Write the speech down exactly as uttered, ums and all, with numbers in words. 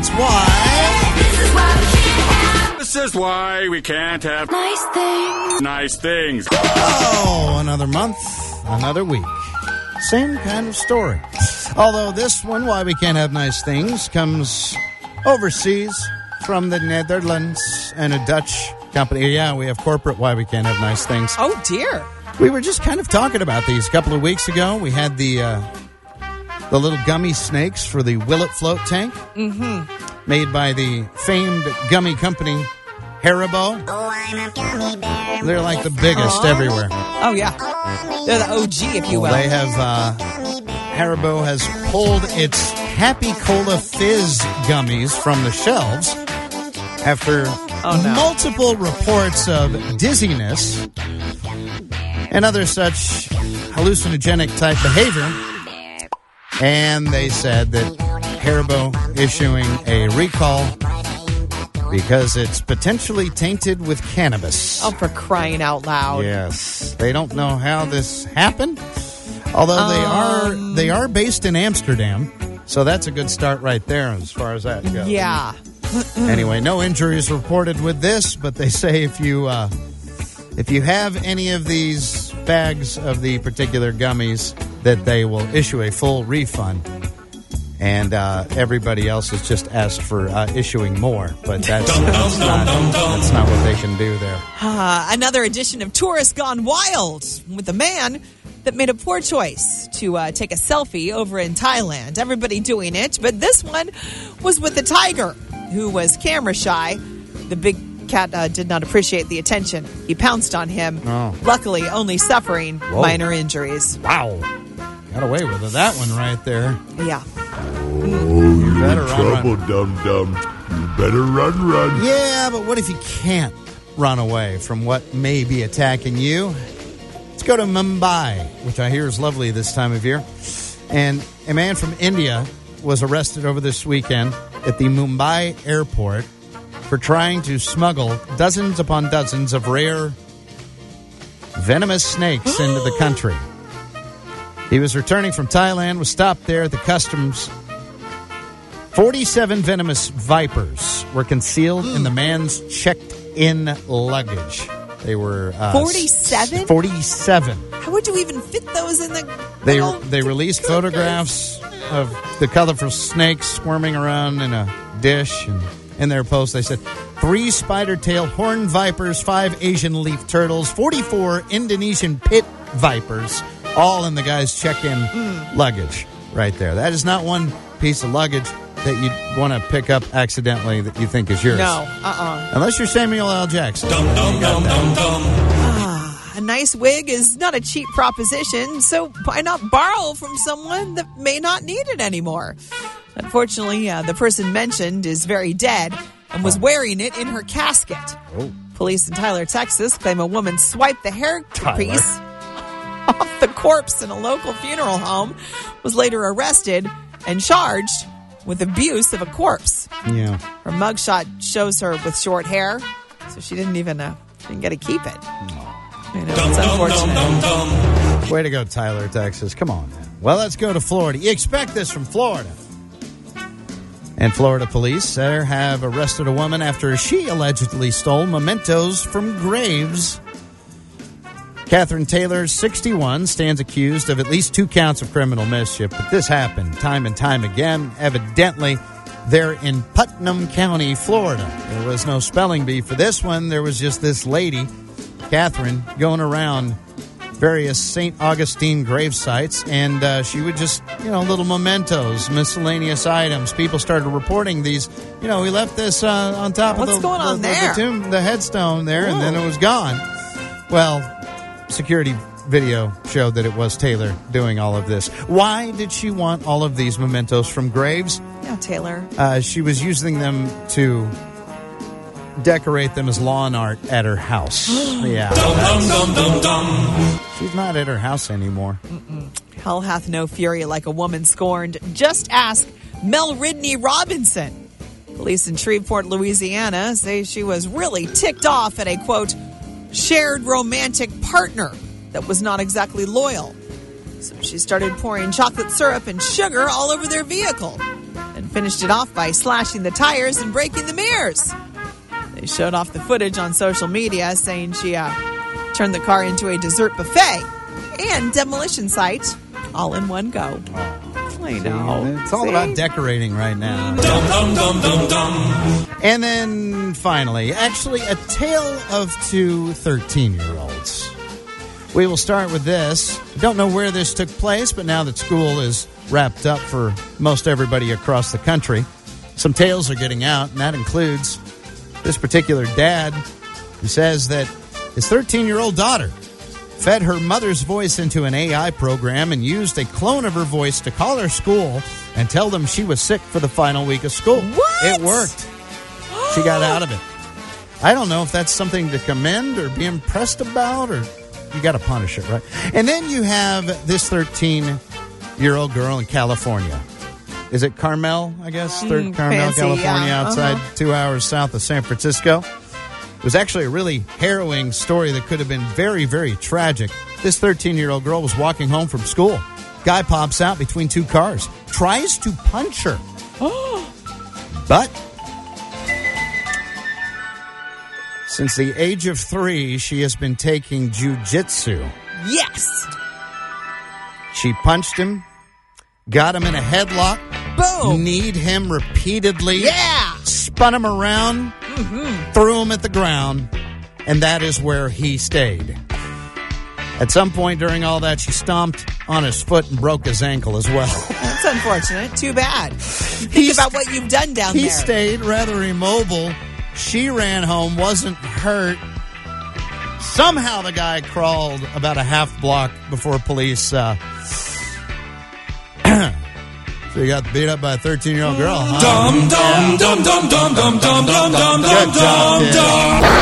that's why. This is why we can't have. This is why we can't have Nice things. nice things. Oh, another month, another week. Same kind of story. Although this one, why we can't have nice things, comes overseas from the Netherlands and a Dutch company. Yeah, we have corporate why we can't have nice things. Oh, dear. We were just kind of talking about these a couple of weeks ago. We had the uh, the little gummy snakes for the Will It Float tank, mm-hmm. made by the famed gummy company Haribo. Oh, I'm a gummy bear. They're like the biggest Oh. everywhere. Oh, yeah. They're the O G, if you will. They have, uh, Haribo has pulled its Happy Cola Fizz gummies from the shelves after Oh, no. multiple reports of dizziness and other such hallucinogenic type behavior. And they said that Haribo issuing a recall because it's potentially tainted with cannabis. Oh, for crying out loud. Yes. They don't know how this happened, although they are they are based in Amsterdam, so that's a good start right there as far as that goes. Yeah. Anyway, no injuries reported with this, but they say if you uh, if you have any of these bags of the particular gummies, that they will issue a full refund. And uh, everybody else has just asked for uh, issuing more, but that's, that's, not, that's not what they can do there. Uh, another edition of Tourists Gone Wild with a man that made a poor choice to uh, take a selfie over in Thailand. Everybody doing it, but this one was with a tiger who was camera shy. The big cat uh, did not appreciate the attention. He pounced on him, Oh. luckily only suffering Whoa. minor injuries. Wow. Got away with it. That one right there. Yeah. You better run, Trouble, run. dum dum. You better run, run. Yeah, but what if you can't run away from what may be attacking you? Let's go to Mumbai, which I hear is lovely this time of year. And a man from India was arrested over this weekend at the Mumbai airport for trying to smuggle dozens upon dozens of rare venomous snakes into the country. He was returning from Thailand, was stopped there at the customs. forty-seven venomous vipers were concealed in the man's checked-in luggage. They were... Uh, forty-seven? forty-seven. How would you even fit those in the... They little- they released photographs of the colorful snakes squirming around in a dish. And in their post, they said, three spider-tail horned vipers, five Asian leaf turtles, forty-four Indonesian pit vipers, all in the guy's check-in Mm. luggage right there. That is not one piece of luggage that you want to pick up accidentally that you think is yours. No, uh-uh. Unless you're Samuel L. Jackson. A nice wig is not a cheap proposition, so why not borrow from someone that may not need it anymore? Unfortunately, uh, the person mentioned is very dead and was wearing it in her casket. Oh. Police in Tyler, Texas claim a woman swiped the hair piece off the corpse in a local funeral home, was later arrested and charged with abuse of a corpse. Yeah. Her mugshot shows her with short hair, so she didn't even uh, didn't get to keep it. I know, it's unfortunate. Way to go, Tyler, Texas. Come on, man. Well, let's go to Florida. You expect this from Florida. And Florida police there have arrested a woman after she allegedly stole mementos from graves. Catherine Taylor, sixty-one, stands accused of at least two counts of criminal mischief, but this happened time and time again. Evidently, they're in Putnam County, Florida. There was no spelling bee for this one. There was just this lady, Catherine, going around various Saint Augustine grave sites, and uh, she would just, you know, little mementos, miscellaneous items. People started reporting these. You know, we left this uh, on top What's of the, going on the, the, there? the tomb, the headstone there, Whoa. and then it was gone. Well, security video showed that it was Taylor doing all of this. Why did she want all of these mementos from graves? Yeah, Taylor. Uh, she was using them to decorate them as lawn art at her house. Yeah. She's not at her house anymore. Hell hath no fury like a woman scorned. Just ask Mel Ridney Robinson. Police in Shreveport, Louisiana say she was really ticked off at a, quote, shared romantic partner that was not exactly loyal. So she started pouring chocolate syrup and sugar all over their vehicle and finished it off by slashing the tires and breaking the mirrors. They showed off the footage on social media, saying she uh, turned the car into a dessert buffet and demolition site all in one go. I know. It's all See? about decorating right now. Dum dum dum dum dum. And then finally, actually, a tale of two thirteen-year-olds. We will start with this. I don't know where this took place, but now that school is wrapped up for most everybody across the country, some tales are getting out, and that includes this particular dad who says that his thirteen-year-old daughter fed her mother's voice into an A I program and used a clone of her voice to call her school and tell them she was sick for the final week of school. What? It worked. She got out of it. I don't know if that's something to commend or be impressed about, or you got to punish it, right? And then you have this thirteen-year-old girl in California. Is it Carmel, I guess? Third Mm, Carmel, fancy, California, yeah. outside Uh-huh. two hours south of San Francisco. It was actually a really harrowing story that could have been very, very tragic. This thirteen-year-old girl was walking home from school. Guy pops out between two cars, tries to punch her. But since the age of three, she has been taking jujitsu. Yes. She punched him, got him in a headlock, Boom. kneed him repeatedly, Yeah. spun him around, threw him at the ground, and that is where he stayed. At some point during all that, she stomped on his foot and broke his ankle as well. That's unfortunate. Too bad. Think He's- about what you've done down He there. stayed rather immobile. She ran home, wasn't hurt. Somehow the guy crawled about a half block before police. Uh, so he got beat up by a thirteen-year-old girl, huh? Dum dum dum dum dum dum dum dum dum Good job, dum kid. dum.